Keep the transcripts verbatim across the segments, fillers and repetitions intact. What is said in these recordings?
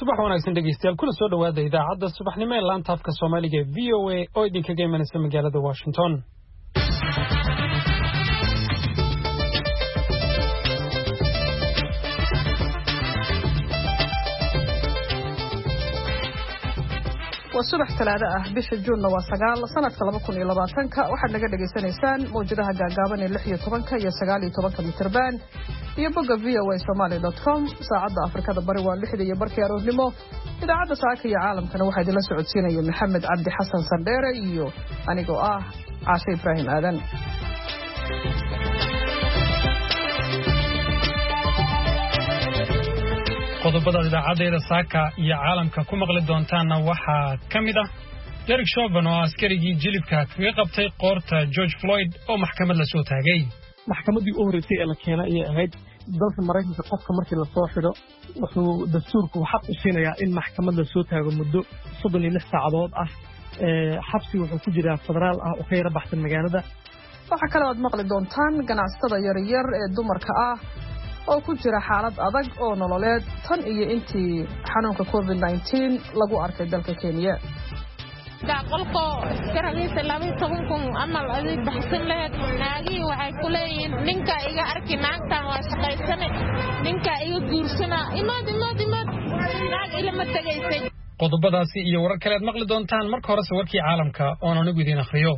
subax wanaagsan dhegeystayaal kuna soo dhawaada idaacadda subaxnimo ee laanta afka Soomaaliga V O A oo idinkaga imanaysa magaalada Washington. وصبح ثلاثة بش جون وسجال سنة لما كوني لبعثنك واحد نجد جسنيسان موجودها جاجابن اللحية طبنك يا سجالي طبنك متربان يبقى في أو سومالي دوت كوم ساعد أفريقيا دبري واللحية يبرك يا رودلمو إذا عاد ساعك يا عالم كان واحد لا سعود سينا يا محمد عبد حسن سنديرة يو أنا جو آه عاشي إبراهيم آذن qodobada idaacadda saaka iyo caalamka ku maqli doontaana waxa kamid ah Derek Chauvin oo askarigii jilibka kaga qabtay qoorta George Floyd oo maxkamad la soo taagay maxkamadii u horeysay ee la keenay ay ahayd dalka Mareykanka qofka markii la soo xidho wuxuu dastuurku xaq u siinayaa in maxkamad la soo taago muddo soddon iyo lix saacadood ah ee xabsi wuxuu ku jiraa federaal ah oo ka yara baxsan magaalada waxa kale oo aad maqli doontaan ganacsatada yar yar ee dumarka ah oo ku jira xaalad adag oo nololeed tan iyo intii xanuunka covid nineteen lagu arkay dalka Kenya qolko iskaragiisa laba iyo toban kun amal adig baxsan lahayd naagi waxay ku leeyihiin ninka iga arki naagtan waa shaqaysane ninka iga guursana imaad imaad imaad naag ilama tagaysay qodobadaasi iyo warar kale aad maqli doontaan marka hore warkii caalamka oo aan ugu idin akhriyo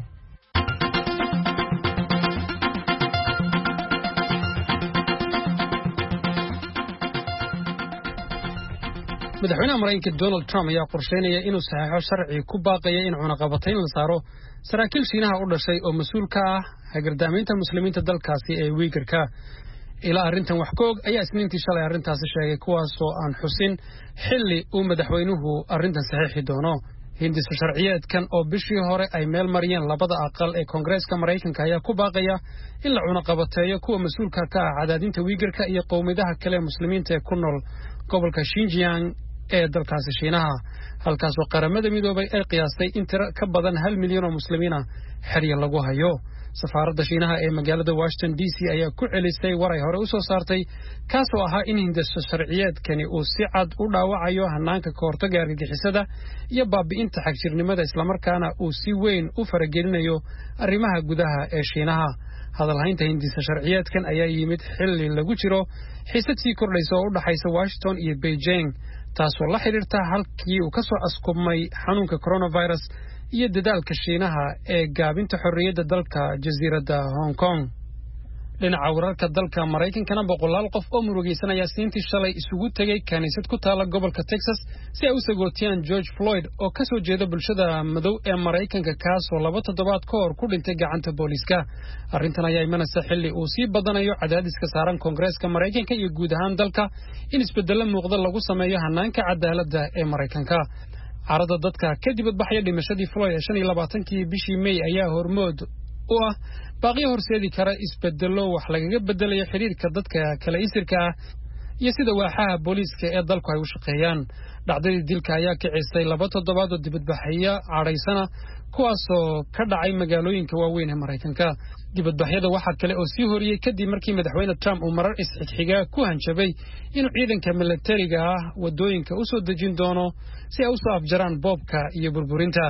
madaxweynaha Mareykanka Donald Trump ayaa qorsheynaya inuu saxeexo sharci ku baaqaya in cunaqabatayn la saaro saraakiil Shiinaha u dhashay oo mas'uul ka ah hagardaaminta muslimiinta dalkaasi ee Uyghurka ilaa arrintan wax koog ayaa isniintii shalay arrintaasi sheegay kuwaas oo aan xusin xilli uu madaxweynuhu arrintan saxeexi doono hindisa sharciyeedkan oo bishii hore ay meel mariyeen labada aqal ee Koongareeska Mareykanka ayaa ku baaqaya in la cunaqabateeyo kuwa mas'uulka ka ah cadaadinta Uyghurka iyo qowmiyadaha kale ee muslimiinta ee ku nool gobolka Xinjiang ee dalkaasi Shiinaha halkaas oo qaramada midoobay ay qiyaastay in tiro ka badan hal milyan oo muslimiin ah xiriir lagu hayo safaaradda Shiinaha ee magaalada Washington D C ayaa ku celisay war ay hore u soo saartay kaas oo ahaa in hindisa sharciyeedkani uu si cad u dhaawacayo hanaanka ka hortagga argagixisada iyo baabi'inta xagjirnimada isla markaana uu si weyn u faragelinayo arrimaha gudaha ee Shiinaha hadalhaynta hindisa sharciyeedkan ayaa yimid xilli lagu jiro xiisad sii kordhaysa oo u dhaxaysa Washington iyo Beijing taasoo la xiriirta halkii uu ka soo askubmay xanuunka coronavirus iyo dadaalka Shiinaha ee gaabinta xorriyadda dalka jasiiradda Hong Kong dhinaca wararka dalka Mareykankana boqolaal qof oo murugaysanaya siintii shalay isugu tagay kaniisad ku taala gobolka Texas si ay u sagootiyaan George Floyd oo ka soo jeeda bulshada madow ee Mareykanka kaas oo laba toddobaad ka hor ku dhintay gacanta booliiska arrintan ayaa imanaysa xilli uu sii badanayo cadaadiska saaran Koongareeska Mareykanka iyo guud ahaan dalka in isbeddello muuqda lagu sameeyo hanaanka cadaaladda ee Mareykanka carada dadka kadib badbaxaya dhimashadii Floyd ee shan iyo labaatankii bishii May ayaa hormood u ah baaqi horseedi kara isbeddello wax lagaga bedelayo xiriirka dadka kala isirka ah iyo sida waaxaha booliiska ee dalku ay u shaqeeyaan dhacdadii dilka ayaa kicisay laba toddobaad oo dibadbaxaya cadhaysana kuwaas oo ka dhacay magaalooyinka waaweyn ee Mareykanka dibadbaxyada waxa kale oo sii horiyay kadib markii madaxweyne Trump uu marar isxigxiga ku hanjabay inuu ciidanka militariga ah wadooyinka u soo dejin doono si ay u soo afjaraan boobka iyo burburinta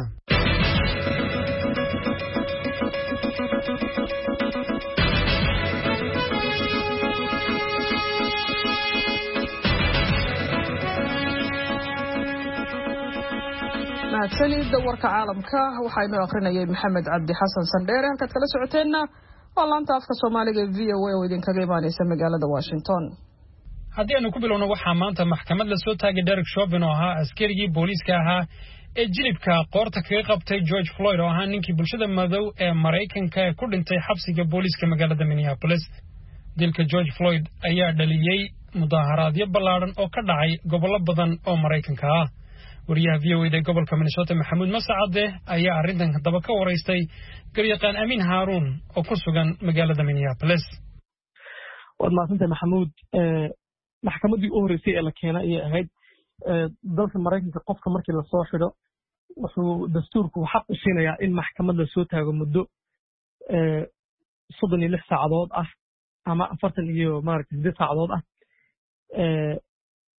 mahadsanid warka caalamka waxa inoo akhrinayay Maxamed Cabdi Xasan Sandheere halkaad kala socoteena waa laanta afka Soomaaliga V O A oo idinkaga imaanaysa magaalada Washington haddii aanu ku bilowno waxaa maanta maxkamad la soo taagay Derek Chauvin oo ahaa askarigii booliiska ahaa ee jilibka qoorta kaga qabtay George Floyd oo ahaa ninkii bulshada madow ee Mareykanka ee ku dhintay xabsiga booliiska magaalada Minneapolis dilka George Floyd ayaa dhaliyay mudaharaadyo ballaaran oo ka dhacay gobollo badan oo Mareykanka ah wariyaha V O A ee gobolka Minnesota Maxamuud Masacade ayaa arrintan daba ka wareystay garyaqaan Amin Harun oo ku sugan magaalada Minneapolis waad maasantay Maxamuud ee maxkamadii u horeysay ee la keenay ay ahayd dalka Mareykanka qofka markii la soo xidho wuxuu dastuurku xaq u siinayaa in maxkamad la soo taago muddo ee soddon iyo lix saacadood ah ama afartan iyo maaragtay siddeed saacadood ah ee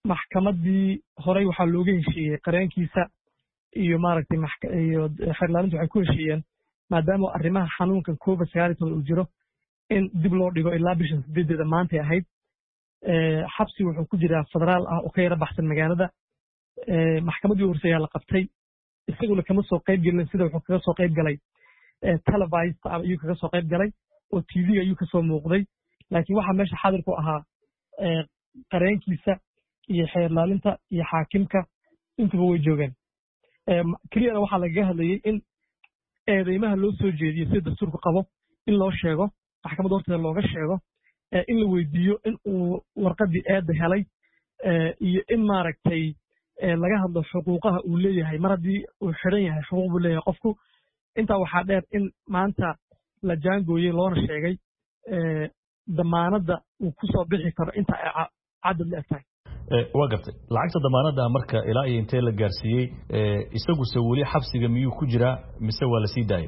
maxkamadii horey waxaa looga heshiiyey qareenkiisa iyo maaragtay iyo xeerlaalintu waxay ku heshiiyeen maadaama arrimaha xanuunkan covid sagaal iyo toban uu jiro in dib loo dhigo ilaa bishan sideedeeda maantay ahayd xabsi wuxuu ku jiraa federaal ah oo ka yara baxsan magaalada maxkamaddii horse ayaa la qabtay isaguna kama soo qayb gelin sida wuxuu kaga soo qayb galay televised ayuu kaga soo qayb galay oo t v ayuu kasoo muuqday laakiin waxaa meesha xaadir ku ahaa qareenkiisa iyo xeerlaalinta iyo xaakimka intuba way joogeen keliyana waxaa lagaga hadlayey in eedeymaha loo soo jeediyo sida dastuurku qabo in loo sheego maxkamadda horteeda looga sheego in la weydiiyo in uu warqaddii eedda helay iyo in maaragtay laga hadlo xuquuqaha uu leeyahay mar haddii uu xidhan yahay xuquuq buu leeyahay qofku intaa waxaa dheer in maanta la jaangooyey loona sheegay damaanadda uu ku soo bixi karo inta ay cadad la eg tahay waa gartay lacagta damaanadda marka ilaa iyo intee la gaarsiiyey isaguse weli xabsiga miyuu ku jiraa mise waa la sii daayay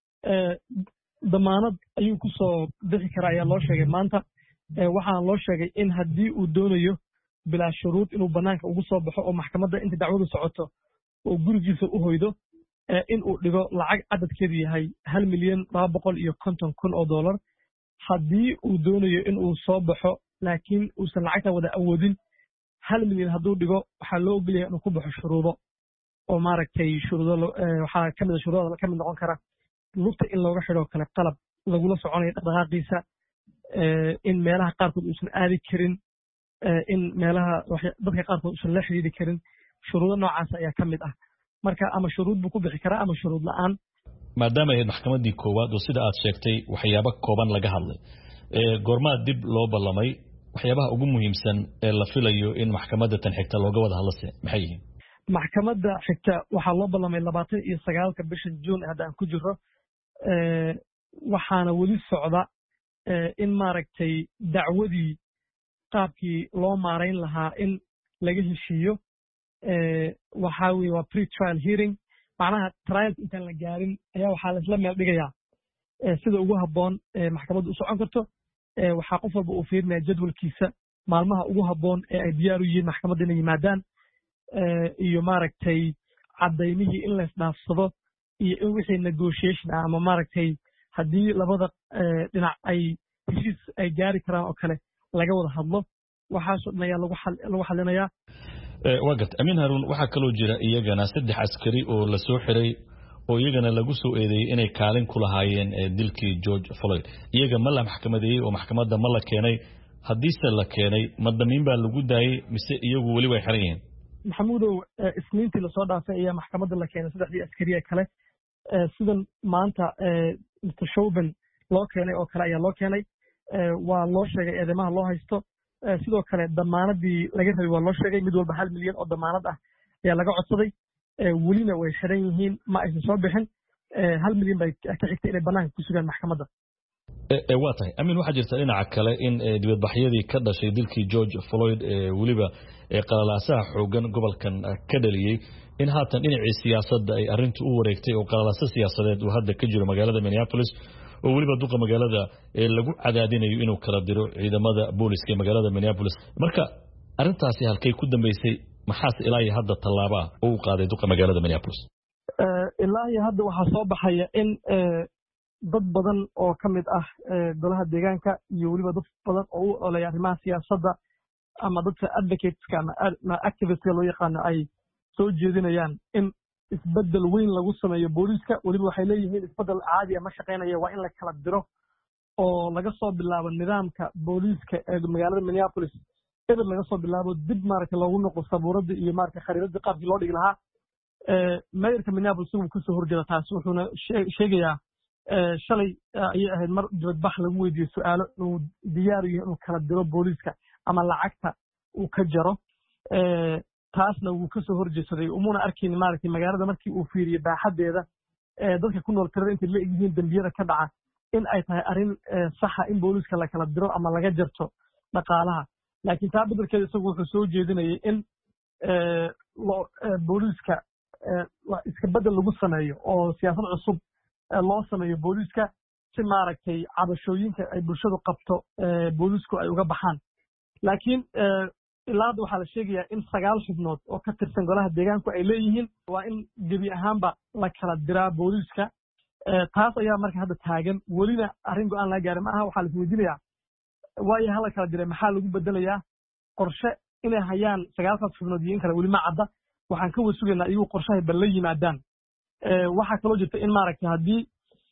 damaanad ayuu ku soo bixi karaa ayaa loo sheegay maanta waxaana loo sheegay in haddii uu doonayo bilaa shuruud inuu bannaanka ugu soo baxo oo maxkamadda inta dacwadu socoto oo gurigiisa u hoydo in uu dhigo lacag cadadkeedu yahay hal milyan laba boqol iyo konton kun oo dollar haddii uu doonayo in uu soo baxo laakiin uusan lacagta wada awoodin hal milyan hadduu dhigo waxaa loo ogolyahay inuu ku baxo shuruudo oo maaragtay shuruudo waxaa ka mid a shuruudada ka mid noqon kara lugta in looga xidho kale qalab lagula soconayo dhaqdhaqaaqiisa in meelaha qaarkood uusan aadi karin in meelaha dadka qaarkood uusan la xidhiidhi karin shuruudo noocaas ayaa ka mid ah marka ama shuruud buu ku bixi karaa ama shuruud la'aan maadaama ahayd maxkamaddii koowaad oo sida aad sheegtay waxyaabo kooban laga hadlay goormaa dib loo ballamay waxyaabaha ugu muhiimsan ee la filayo in maxkamadda tan xigta looga wada hadlase maxay yihiin maxkamadda xigta waxaa loo ballamay labaatan iyo sagaalka bisha juun hadda aan ku jiro waxaana weli socda in maaragtay dacwadii qaabkii loo maarayn lahaa in laga heshiiyo waxaa weye waa pre trial hearing macnaha trials intaan la gaarin ayaa waxaa laisla meel dhigayaa sida ugu habboon maxkamaddu u socon karto waxaa qof walba uu fiirinaya jadwalkiisa maalmaha ugu habboon ee ay diyaar u yihiin maxkamadda inay yimaadaan iyo maaragtay caddaymihii in laysdhaafsado iyo in wixii negotiation ah ama maaragtay haddii labada dhinac ay heshiis ay gaari karaan oo kale laga wada hadlo waxaasoo dhan ayaa lagu xalinayaa waa garta amiin haruun waxaa kaloo jira iyagana saddex askari oo la soo xiray oo iyagana lagu soo eedeeyey inay kaalin ku lahaayeen dilkii George Floyd iyaga ma la maxkamadeeyey oo maxkamadda ma la keenay haddiise la keenay ma damiin baa lagu daayey mise iyagu weli way xiran yihiin maxamuudow isniintii lasoo dhaafay ayaa maxkamadda la keenay saddexdii askariye kale sidan maanta mister Chauvin loo keenay oo kale ayaa loo keenay waa loo sheegay eedeymaha loo haysto sidoo kale damaanadii laga rabay waa loo sheegay mid walba hal milyan oo damaanad ah ayaa laga codsaday welina way xiran yihiin ma aysan soo bixin hal milyan bay ka xigtay inay bannaanka ku sugaan maxkamadda waa tahay amiin waxaa jirta dhinaca kale in dibadbaxyadii ka dhashay dilkii George Floyd weliba qalalaasaha xoogan gobolkan ka dhaliyey in haatan dhinacii siyaasadda ay arrintu u wareegtay oo qalalaasa siyaasadeed uu hadda ka jiro magaalada Minneapolis oo weliba duqa magaalada lagu cadaadinayo inuu kala diro ciidamada booliska ee magaalada Minneapolis marka arrintaasi halkay ku dambeysay maxaas ilaa iyo hadda tallaabo ah oo u qaaday duqa magaalada Minneapolis ilaa iyo hadda waxaa soo baxaya in dad badan oo ka mid ah golaha deegaanka iyo weliba dad badan oo u olaya arrimaha siyaasadda ama dadka advocateska ama activistka loo yaqaano ay soo jeedinayaan in isbeddel weyn lagu sameeyo booliiska weliba waxay leeyihiin isbeddel caadi ah ma shaqaynaya waa in la kala diro oo laga soo bilaabo nidaamka booliiska ee magaalada Minneapolis eber laga soo bilaabo dib maaragtay loogu noqo sabuuradda iyo maaragtay khariidada qaabkii loo dhigi lahaa mayorka Minneapolis uu ka soo horjeeda taas wuxuuna sheegayaa shalay ayay ahayd mar dibadbax lagu weydiiyey su'aalo inuu diyaar yahay inuu kala diro booliiska ama lacagta uu ka jaro taasna wuu ka soo horjeedsaday umuna arkin maaragtay magaalada markii uu fiiriyey baaxadeeda dadka ku nool tirada intay la egyihiin dambiyada ka dhaca in ay tahay arrin saxa in booliiska la kala diro ama laga jarto dhaqaalaha laakiin taa beddelkeeda isagu wuxuu soo jeedinayay in booliiska iska beddel lagu sameeyo oo siyaasad cusub loo sameeyo booliiska si maaragtay cabashooyinka ay bulshadu qabto booliisku ay uga baxaan laakiin ilaa hadda waxaa la sheegayaa in sagaal xubnood oo ka tirsan golaha deegaanku ay leeyihiin waa in gebi ahaanba la kala diraa booliiska taas ayaa marka hadda taagan welina arrin go-aan laga gaaray ma aha waxaa la isweydiinayaa waayo hala kala diray maxaa lagu bedelayaa qorshe inay hayaan sagaalkaas xubnood iyo in kale weli ma cadda waxaan ka wasugaynaa iyagu qorshahay bal la yimaadaan waxaa kaloo jirta in maaragtay haddii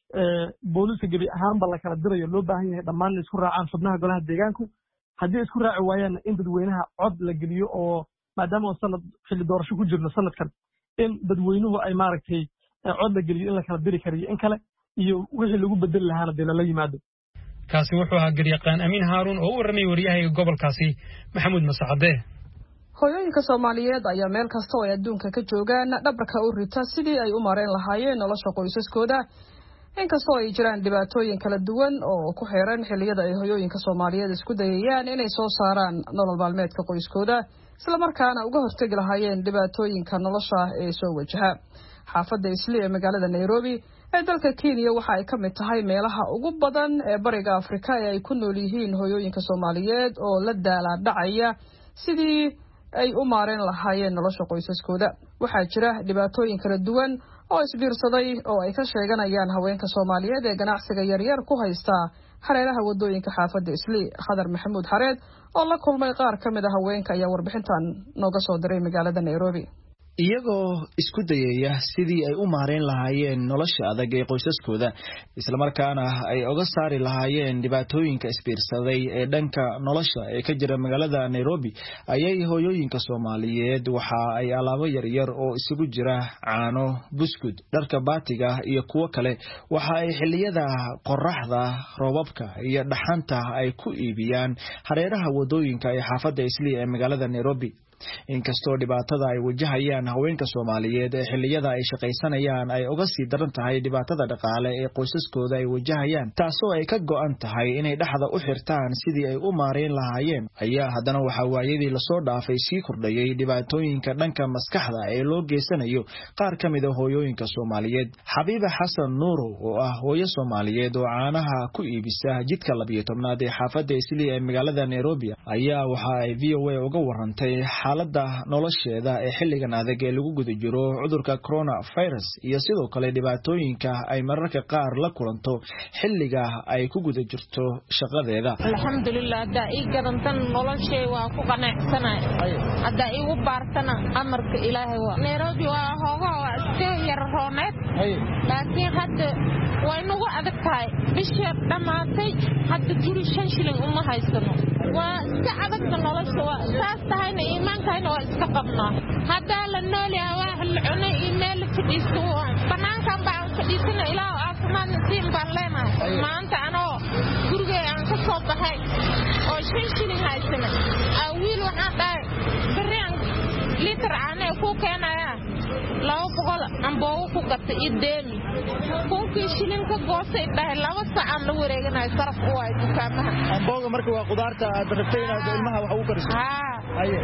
booliiska gebi ahaanba la kala dirayo loo baahan yahay dhammaan in isku raacaan xubnaha golaha deegaanku haddii isku raaci waayaanna in dadweynaha cod la geliyo oo maadaama oo sanad xilli doorasho ku jirno sanadkan in dadweynuhu ay maaragtay cod la geliyo in la kala diri karayo in kale iyo wixii lagu bedeli lahaana dee lala yimaado kaasi wuxuu ahaa garyaqaan amiin haaruun oo u warramay waryahayga gobolkaasi maxamuud masacade hooyooyinka Soomaaliyeed ayaa meel kasta oo ay adduunka ka joogaan dhabarka u rita sidii ay u mareen lahaayeen nolosha qoysaskooda inkastoo ay jiraan dhibaatooyin kala duwan oo ku xeeran xilliyada ay hooyooyinka Soomaaliyeed isku dayayaan inay soo saaraan nolol maalmeedka qoyskooda isla markaana uga hortagi lahaayeen dhibaatooyinka nolosha ee soo wajaha xaafadda Islii ee magaalada Nairobi ee dalka Kenya waxa ay ka mid tahay meelaha ugu badan ee bariga Afrika ee ay ku nool yihiin hooyooyinka Soomaaliyeed oo la daala dhacaya sidii ay u maareen lahaayeen nolosha qoysaskooda waxaa jira dhibaatooyin kala duwan oo isbiirsaday oo ay ka sheeganayaan haweenka Soomaaliyeed ee ganacsiga yaryar ku haysta hareeraha wadooyinka xaafadda Islii Khadar Maxamuud Xareed oo la kulmay qaar ka mid ah haweenka ayaa warbixintan nooga soo diray magaalada Nairobi iyagoo isku dayaya sidii ay u maareen lahaayeen nolosha adag ee qoysaskooda isla markaana ay uga saari lahaayeen dhibaatooyinka isbiirsaday ee dhanka nolosha ee ka jira magaalada Nairobi ayay hooyooyinka Soomaaliyeed waxa ay alaabo yar yar oo isugu jira caano buskud dharka baatiga iyo kuwo kale waxa ay xilliyada qorraxda roobabka iyo dhaxanta ay ku iibiyaan hareeraha wadooyinka ee xaafadda Islii ee magaalada Nairobi inkastoo dhibaatada ay wajahayaan haweenka Soomaaliyeed ee xilliyada ay shaqaysanayaan ay uga sii daran tahay dhibaatada dhaqaale ee qoysaskooda ay wajahayaan taasoo ay ka go'an tahay inay dhaxda u xirtaan sidii ay u maareen lahaayeen ayaa haddana waxa waayadii la soo dhaafay sii kordhayay dhibaatooyinka dhanka maskaxda ee loo geysanayo qaar ka mid ah hooyooyinka Soomaaliyeed Xabiiba Xasan Nuuro oo ah hooyo Soomaaliyeed oo caanaha ku iibisa jidka labiyo tobnaad ee xaafadda Islii ee magaalada Nairobi ayaa waxa ay V O A uga warantay xaaladda nolosheeda ee xilligan adag ee lagu guda jiro cudurka coronavirus iyo sidoo kale dhibaatooyinka ay mararka qaar la kulanto xilliga ay ku guda jirto shaqadeeda alxamdulillah hadda ii garantan noloshay waa ku qanacsanahay hadda igu baartana amarka ilaahay waa Nairobi waa hoogo waa iska yar rooneed laakiin hadda way nagu adag tahay bishii dhamaatay hadda guri shan shilin uma haysano waa iska adag nolosha waa saas tahayna iimaankayna waa iska qabnaa hadda la nool yahay wax la cunay email fadhiisto banaankan baan fadhiisana ilaa caafimaad nasiin baan leenahay maanta anoo guriga aan ka soo baxay oo shan shilin haysana wiil waxaan dhahay bariyan litir caane ku keenaya laba boqol amboo ku gatay ideemi kunkii shilin ka goosay dhahay laba saac la wareeganayo saraf u ay dukaamaha ambooga marka waa qudaarta aad rabtay inaad ilmaha wax ugu kariso haa aye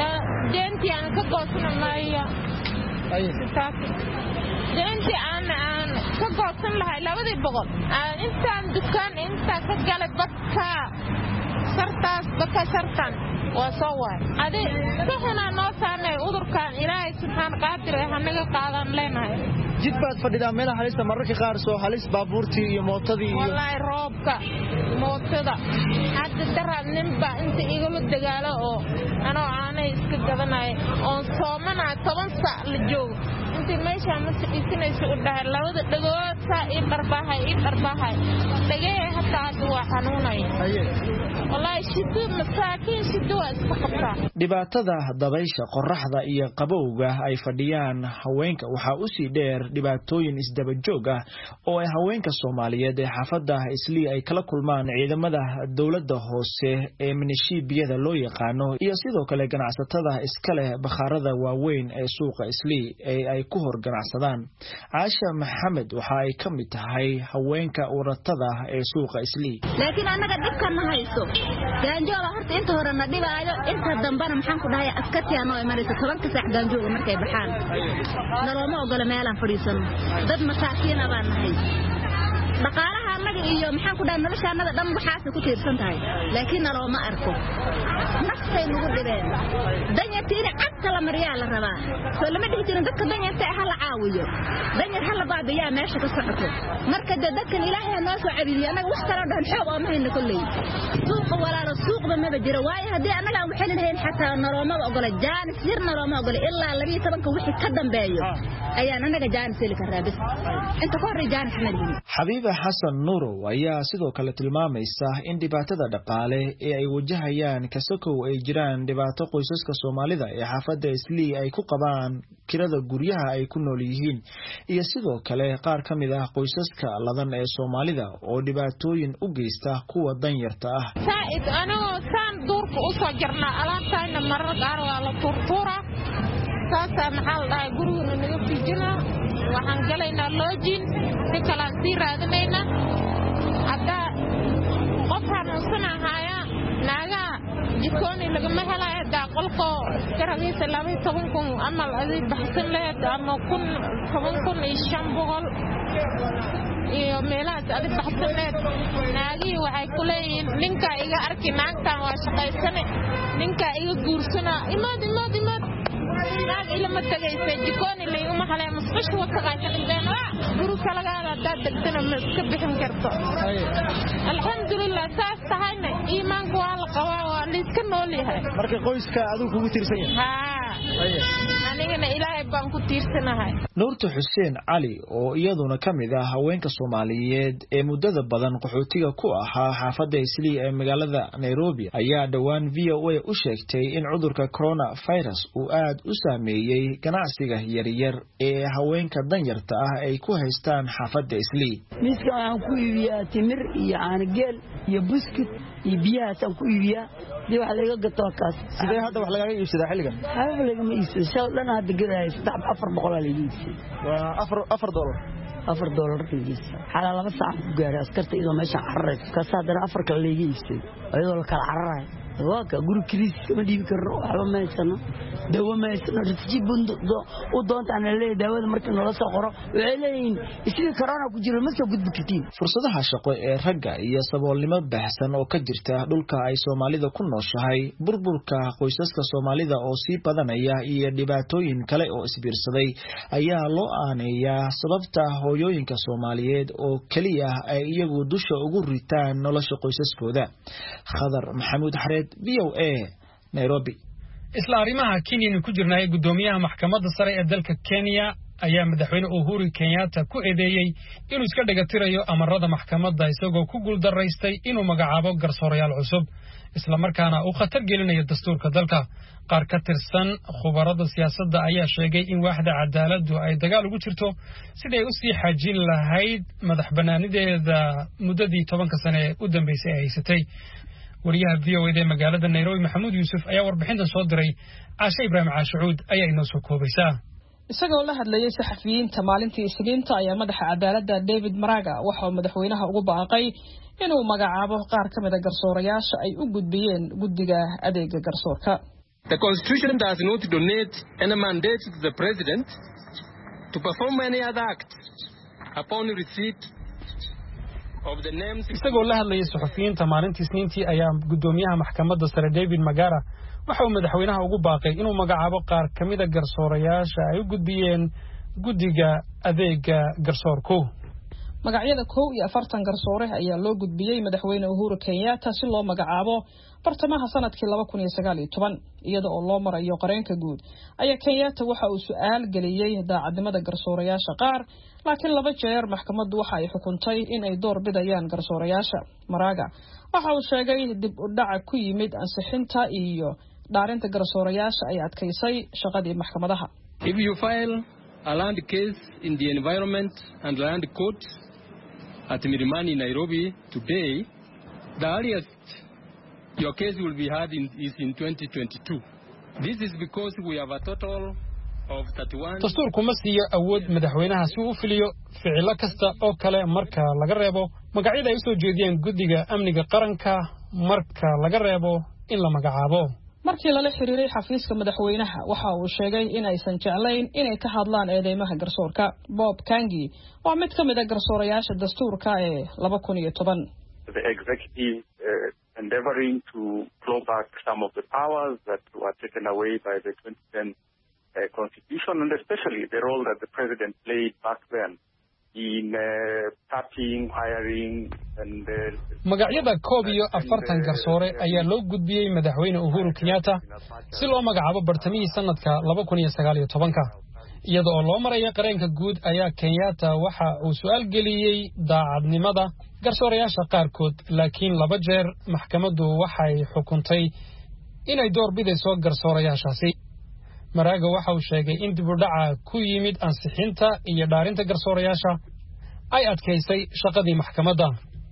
deenti aan ka goosana maya aye taasi deenti aan aan ka goosan lahay labadii boqol intaan dukaan inta ka galay badka sartaas badka sartan waa soo waay adi saxna noo saamay udurkan ilaahay subxaan qaadir ah naga qaadan leenahay jid baad fadhidaa meel halis mararka qaar soo halis baabuurtii iyo mootadii wallahi roobka mootada hadda darad nimba inta igala dagaalo oo anoo aanay iska gadanay oo soomana toban saac la joogo inta meesha ma sidhisinayso u dhahay labada dhagood saa ii qarbahay ii qarbahay dhagay hatta waa xanuunay wallahi shiddo masaakiin shiddo waa iska qabtaa dhibaatada dabaysha qorraxda iyo qabowga ay fadhiyaan haweenka waxa u sii dheer dhibaatooyin isdaba joog ah oo ay haweenka Soomaaliyeed ee xaafadda Islii ay kala kulmaan ciidamada dawladda hoose ee minishiibiyada loo yaqaano iyo sidoo kale ganacsatada iska leh bakhaarada waaweyn ee suuqa Islii ee ay ku hor ganacsadaan Aasha Maxamed waxa ay ka mid tahay haweenka waratada ee suuqa Islii laakiin anaga dhibkan ma hayso gaanjoola horta inta hore na dhibaayo inta dambana maxaan ku dhahay askatiya noo imanaysa tobanka saac gaanjooga markay baxaan nalooma ogola meelaan fadhiisano dad masaakiina baan nahay dhaqaalaha anaga iyo maxaan ku dhahay noloshaanada dhan waxaas ku tiirsan tahay laakiin nalooma arko naf say nagu dhibeen danyartiina cagta la mariyaa la rabaa soo lama dhihi jirin dadka danyarta ah la caawiyo danyar hal baabiyaa meesha ka socoto marka dadkan ilaahay noo soo caabiyo anaga wax kala dhahan xoog oo ma hayno kulay suuqa walaalo suuqba ma jiro waayo hadii anaga aan waxaan lahayn xataa narooma ogola jaanis yar narooma ogola ilaa laba iyo toban wixii ka dambeeyo ayaan anaga jaanis heli karaa bis inta ka hor jaanis ma lihin Xabiiba Xasan Nuuro ayaa sidoo kale tilmaamaysa in dhibaatada dhaqaale ee ay wajahayaan kasokow ay jiraan dhibaato qoysaska Soomaalida ee xaafadda Islii ay ku qabaan kirada guryaha ay ku nool yihiin iyo sidoo kale qaar ka mid ah qoysaska ladan ee Soomaalida oo dhibaatooyin u geysta kuwa danyarta ah saaid anoo saan duurka u soo jirnaa alaabtayna marar qaar waa la turtura saasa maxaa la dhahay guriguna naga fiijina waxaan galaynaa loojin si kalaan sii raadinayna hadda qof xanuunsanahaaya naaga jikooni lagama helayo haddaa qolko iska ragiisa laba iyo toban kun amal adii baxsan laheed ama kun toban kun iyo shan boqol iyo meelahaas adi baxsan laheed naagihii waxay ku leeyihiin ninkaa iga arki naagtan waa shaqaysane ninkaa iga guursana imaad imaad imaad naag ilama tagaysa jikooni layguma halay masqash wataqaasha qindeen waa guru kalagaada haddaad degtana ma iska bixin karto alxamdulilah saas tahayna iimaanku waa la qabaa waa liiska nool yahay marka qoyska adigu kugu tiirsan yahay anigana ilaahay baan ku tiirsanahay Nuurta Xuseen Cali oo iyaduna ka mid ah haweenka Soomaaliyeed ee muddada badan qaxootiga ku ahaa xaafadda Islii ee magaalada Nairobi ayaa dhawaan V O A u sheegtay in cudurka coronavirus uu aad u saameeyay ganacsiga yaryar ee haweenka danyarta ah ay ku haystaan xaafadda Islii. Miiska aan ku iibiyaa timir iyo caanageel iyo buskut iyo biyaha aan ku iibiyaa dii wax laga gato kaas. Sidee hadda wax laga iibsadaa xilligan? Haba laga ma iibsado shaw dhan hadda gadaay saddex afar boqol la iibsado. Waa afar afar dollar. afar dollar qiimihiisa. Xalaa laba saac ku gaaray askarta iyadoo meesha carrayso ka saadana afar kale laga iibsado. Ayadoo la kala carraray. waa ka guri kris kama dhiibi karno waxba ma haysano dawo ma haysano rajib u doonta aan leeyahay daawada markii nala soo qoro waxay leeyihiin sidii corona ku jiro ma soo gudbi kartiin fursadaha shaqo ee ragga iyo saboolnimo baahsan oo ka jirta dhulka ay Soomaalida ku nooshahay burburka qoysaska Soomaalida oo sii badanaya iyo dhibaatooyin kale oo isbiirsaday ayaa loo aaneeyaa sababta hooyooyinka Soomaaliyeed oo kaliya ay iyagu dusha ugu ritaan nolosha qoysaskooda Khadar Maxamuud Xareed V O A Nairobi isla arimaha Kenya ku jirnay gudoomiyaha maxkamadda sare ee dalka Kenya ayaa madaxweyne Uhuru Kenyatta ku eedeeyay inuu iska dhagatirayo amarada maxkamadda isagoo ku guul daraystay inuu magacaabo garsoorayaal cusub isla markaana uu khatar gelinayo dastuurka dalka qaar ka tirsan khubarada siyaasadda ayaa sheegay in waaxda cadaaladdu ay dagaal ugu jirto sidii u sii xajin lahayd madax banaanideeda muddadii tobanka sano ee u dambeysay ay haysatay wariyaha V O A ee magaalada Nairobi Maxamuud Yuusuf ayaa warbixintan soo diray Caasha Ibraahim Caashuud ayaa inoo soo koobaysaa isagoo la hadlayay saxafiyiinta maalintii Isniinta ayaa madaxa cadaaladda David Maraga waxa uu madaxweynaha ugu baaqay inuu magacaabo qaar ka mid ah garsoorayaasha ay u gudbiyeen guddiga adeega garsoorka. The Constitution does not donate any mandate to the President to perform any other act upon receipt isagoo la hadlayay saxafiyiinta maalintii Isniintii ayaa gudoomiyaha maxkamadda sare David Magara waxa uu madaxweynaha ugu baaqay inuu magacaabo qaar ka mid ah garsoorayaasha ay u gudbiyeen guddiga adeega garsoorku. magacyada kow iyo afartan garsoore ayaa loo gudbiyay madaxweyne Uhuru Kenyatta si loo magacaabo bartamaha sanadkii laba kun iyo sagaal iyo toban iyada oo loo marayo qareenka guud ayaa Kenyatta waxa uu su'aal galiyay daacadnimada garsoorayaasha qaar laakiin laba jeer maxkamaddu waxa ay xukuntay in ay door bidayaan garsoorayaasha. Maraga waxa uu sheegay dib u dhac ku yimid ansixinta iyo dhaarinta garsoorayaasha ay adkaysay shaqadii maxkamadaha. If you file a land case in the Environment and Land Court at Milimani, Nairobi today, the earliest your case will be heard in, is in twenty twenty-two. This is because we have a total of thirty-one. dastuurku ma siiyo awood madaxweynaha si uu fuliyo ficilo kasta oo kale marka laga reebo magacyada ay soo jeediyeen guddiga amniga qaranka marka laga reebo in la magacaabo. markii lala xiriiray xafiiska madaxweynaha waxa uu sheegay in aysan jeclayn inay ka hadlaan eedeymaha garsoorka. Bob Kangi waa mid ka mid ah garsoorayaasha dastuurka ee laba kun iyo toban. The executive uh, endeavoring to claw back some of the powers that were taken away by the twenty ten uh, constitution, and especially the role that the president played back then in uh, tapping, hiring, and uh, magacyada koob iyo afartan garsoore ayaa loo gudbiyey madaxweyne Uhuru Kenyatta si loo magacaabo bartamihii sanadka laba kun iyo sagaal iyo toban iyada oo loo maray qareenka guud ayaa Kenyatta waxa uu su'aal geliyay daacadnimada garsooreyaasha qaarkood laakiin laba jeer maxkamaddu waxay xukuntay inay door bidayso garsooreyaashaasi Maraga waxa uu sheegay in dib u dhaca ku yimid ansixinta iyo dhaarinta garsooreyaasha ay adkaysay shaqadii maxkamadda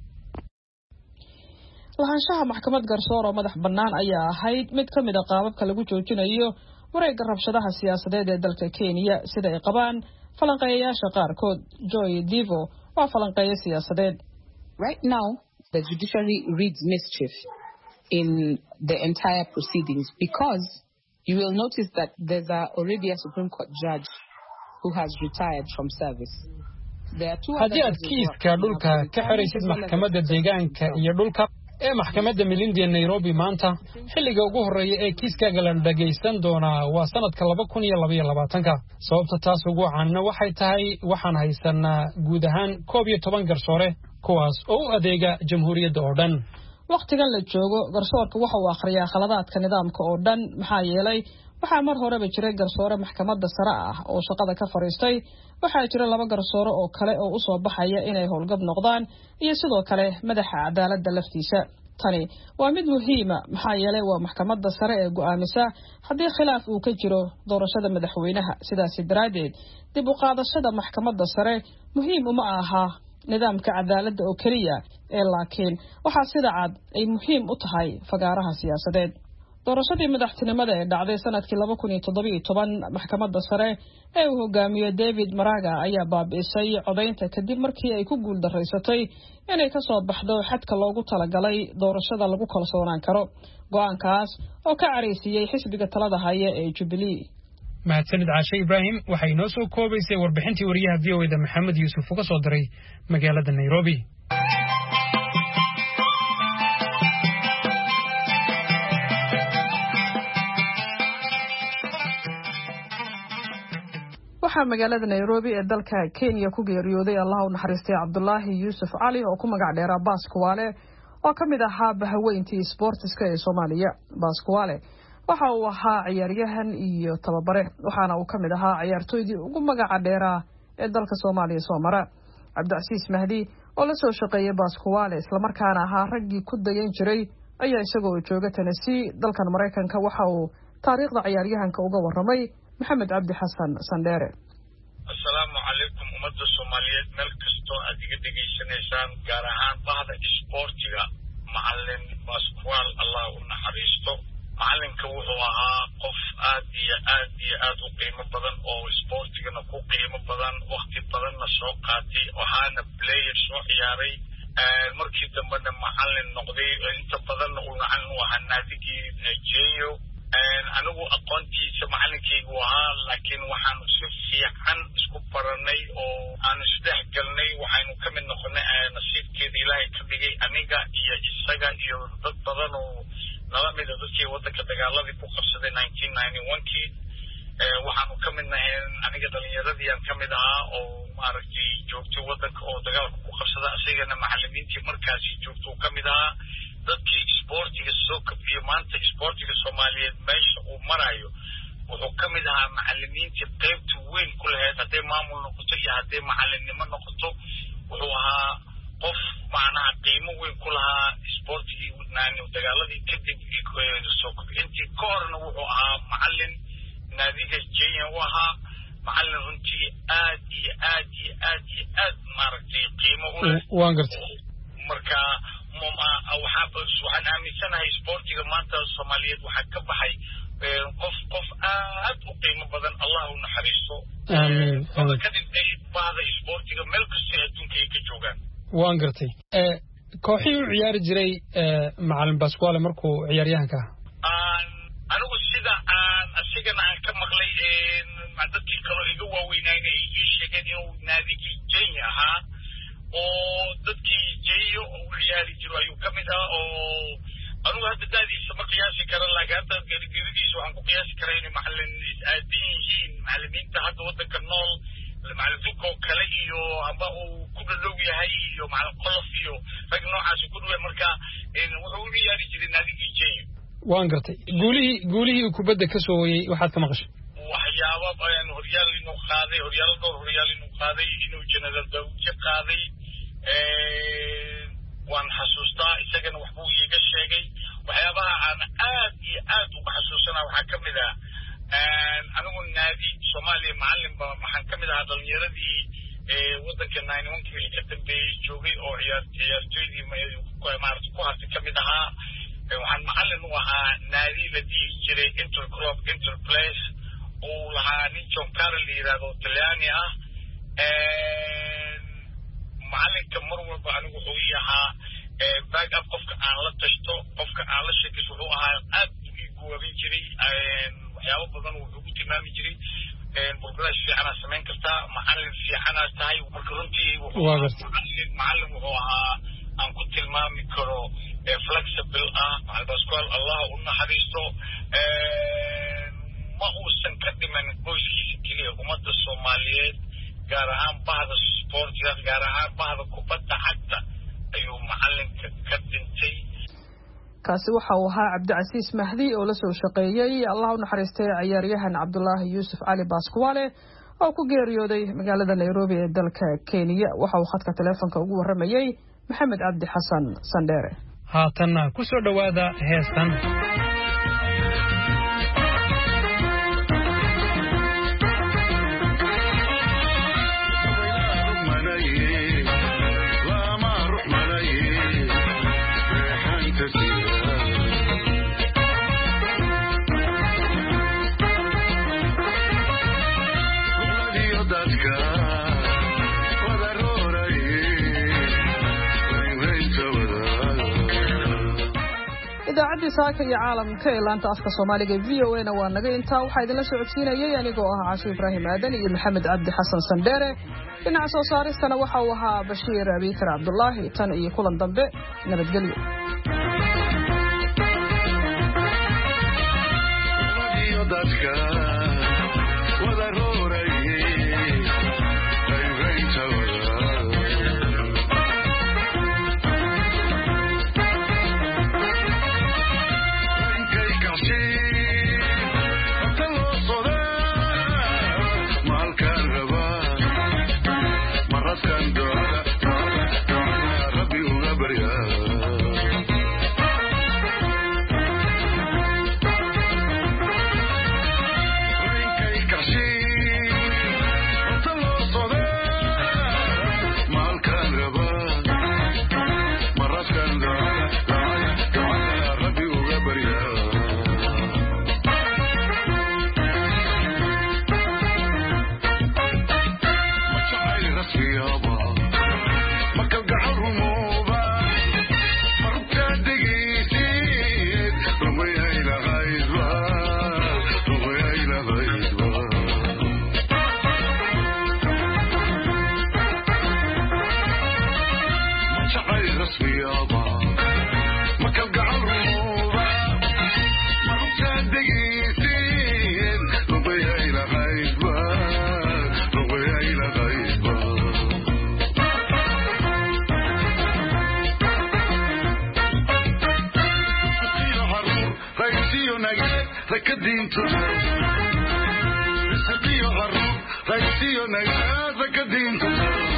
lahaanshaha maxkamad garsoor oo madax bannaan ayaa ahayd mid ka mid ah qaababka lagu joojinayo wareegga rabshadaha siyaasadeed ee dalka Kenya sida ay qabaan falanqeeyayaasha qaarkood Joy Divo waa falanqeeyo siyaasadeed. Right now the judiciary reads mischief in the entire proceedings because you will notice that there's a, already a Supreme Court judge who has retired from service. haddii aad kiiska dhulka ka xiraysid maxkamadda deegaanka iyo dhulka ee maxkamadda Milindi Nairobi maanta xilliga ugu horeeya ee kiiskaaga la dhageysan doonaa waa sanadka laba kun iyo laba iyo labaatan sababta taas ugu caanna waxay tahay waxaan haysanaa guud ahaan koob iyo toban garsoore kuwaas oo u adeega jamhuuriyadda oo dhan waqtigan la joogo garsoorka waxa uu akhriyaa khaladaadka nidaamka oo dhan maxaa yeelay waxaa mar horeba jiray garsoore maxkamadda sare ah oo shaqada ka fariistay waxaa jira laba garsoore oo kale oo u soo baxaya inay howlgab noqdaan iyo sidoo kale madaxa cadaaladda laftiisa tani waa mid muhiima maxaa yeelay waa maxkamadda sare ee go'aamisa haddii khilaaf uu ka jiro doorashada madaxweynaha sidaas daraadeed dib u qaadashada maxkamadda sare muhiim uma aha nidaamka cadaaladda oo kaliya ee laakiin waxa sida cad ay muhiim u tahay fagaaraha siyaasadeed doorashadii madaxtinimada ee dhacday sanadkii laba kun iyo toddoba iyo toban maxkamadda sare ee uu hogaamiyo David Maraga ayaa baabi'isay codaynta kadib markii ay ku guuldareysatay inay ka soo baxdo xadka loogu talagalay doorashada lagu kalsoonaan karo go'aankaas oo ka careysiyay xisbiga talada haya ee Jubilee mahadsanid Caashe Ibrahim waxay noo soo koobaysay warbixintii wariyaha V O A da Maxamed Yuusuf uga soo diray magaalada Nairobi waxaa magaalada Nairobi ee dalka Kenya ku geeriyooday Allah u naxariistay Cabdullaahi Yuusuf Cali oo ku magac dheeraa Baaskuwaale oo ka mid ahaa bahaweyntii sportiska ee Soomaaliya Baaskuwaale waxa uu ahaa ciyaaryahan iyo tababare waxaana uu ka mid ahaa ciyaartoydii ugu magaca dheeraa ee dalka Soomaaliya soo mara Cabdicasiis Mahdi oo la soo shaqeeyay Baaskuwaale isla markaana ahaa raggii ku dayan jiray ayaa isagoo jooga Tennessee dalkan Mareykanka waxa uu taariikhda ciyaaryahanka uga waramay محمد عبد حسن سنديري السلام عليكم أمد الصوماليات ملكستو أديك دقيشنيسان قارهان بعض إسبورتيغا معلم باسكوال الله ونحريستو معلم كوهوها قف آدي آدي آدو قيمة بدن أو إسبورتيغا نكو قيمة بدن وقت بدن نسوقاتي وهانا بلاير سو عياري مركي دمبنا معلم نقضي انت بدن نقول عنه وهناديكي جيو anigu aqoontiisa macalinkaygu ahaa laakiin waxaanu si fiican isku baranay oo aanu isdhex galnay waxaynu ka mid noqonay nasiibkeeda ilaahay ka dhigay aniga iyo isaga iyo dad badan oo nala mida dadkii waddanka dagaaladii ku qabsaday nineteen ninety-one kii waxaanu ka mid nahay aniga dhalinyaradii aan ka mid ahaa oo maaragtay joogtay waddanka oo dagaalka ku qabsada isagana macalimiintii markaasi joogtuu ka mid ahaa dadkii isboortiga soo kabciyo maanta isboortiga Soomaaliyeed meesha uu marayo wuxuu ka mid ahaa macalimiintii qaybta weyn ku lahayd hadday maamul noqoto iyo hadday macalinimo noqoto wuxuu ahaa qof macnaha qiimo weyn ku lahaa isboortigii naani dagaaladii kadib soo kabcintii ka horna wuxuu ahaa macalin naadiga Kenya u ahaa macalin runtii aad iyo aad iyo aad iyo aad maaragtay qiimo u leh waan gartay marka waxaan aaminsanahay isboortiga maanta Soomaaliyeed waxaa ka baxay qof qof aad u qiimo badan Allah u naxariisto amiin kadib ay baada isboortiga meel kasta adduunka ay ka joogaan waan gartay ee kooxii u ciyaari jiray macallin Baaskuwaale markuu ciyaaryahanka aan anigu sida aan asigana aan ka maqlay dadkii kale iga waaweynayna ay sheegeen inuu naadigii Kenya ahaa oo dadkii jeeyo u ciyaari jiro ayuu ka mid ah oo أنا هذا دادي سبق قياسي كرا لك هذا جديدي سو عنكو قياسي كرين معلن إسعادين معلمين تحت ودك النول معلتوكو كليو أبغى كل لوي هاي يو مع القلفيو فجنوا عاش كله مركا إن وحولي يعني جدي نادي يجي وانقرتي قولي قولي وكبدة كسوي وحد كمقش وحياة يعني هريال إنه قاضي هريال دور هريال إنه قاضي إنه جنرال داوود قاضي وان حسوستا إسقنا وحبوه يجشجي وحيابها أنا آد آد وحسوسنا وحكمل أنا من نادي سومالي معلم بحكمل هذا اليردي وده كنا نقول كي كتب بيجوري أو عيار عيار تيجي ما ما أرتقوها تكملها وعن معلم وها نادي الذي يجري إنتر كلوب إنتر بلاس ولها نيجون كارلي هذا التلاني آه معلم كمروا بعنا وحويها باقي قفك على تشتو قفك على شيء كسروها أب يقولي جري وحياة بدن وجود تمام جري برجلاش في أنا سمين كستا معلم في أنا تاي ومكرونتي ومعلم معلم وهو أن كنت المام يكرو flexible آه على بسكول الله قلنا حديثه ما هو سنكدم من كل شيء كليه ومد الصوماليات جارهان بعض السبورت جارهان بعض كوبتا حتى أيوة معلم كدنتي kaasi waxa uu ahaa Cabdicasiis Mahdi oo la soo shaqeeyay Allah u naxariistay ciyaaryahan Cabdullaahi Yuusuf Ali Baskwale oo ku geeriyooday magaalada Nairobi ee dalka Kenya waxa uu khadka telefoonka ugu waramayay Maxamed Cabdi Xasan Sandere haatanna ku soo dhawaada heestan idaacadii saaka iyo caalamka ee laanta afka Soomaaliga V O A na waa naga intaa waxa idin la socodsiinayay anigoo ah Caasho Ibraahim Aadan iyo Maxamed Cabdi Xasan Sandere dhinaca soo saaristana waxa uu ahaa Bashiir Abikar Cabdullaahi tan iyo kulan dambe nabadgelyo Raisio nagad, raisio nagad,